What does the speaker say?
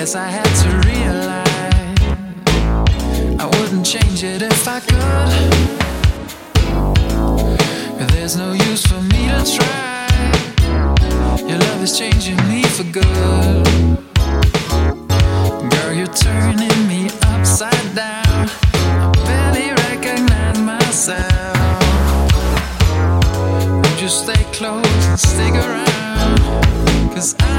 Guess I had to realize I wouldn't change it if I could. But there's no use for me to try. Your love is changing me for good. Girl, you're turning me upside down. I barely recognize myself. Would you stay close and stick around? 'Cause I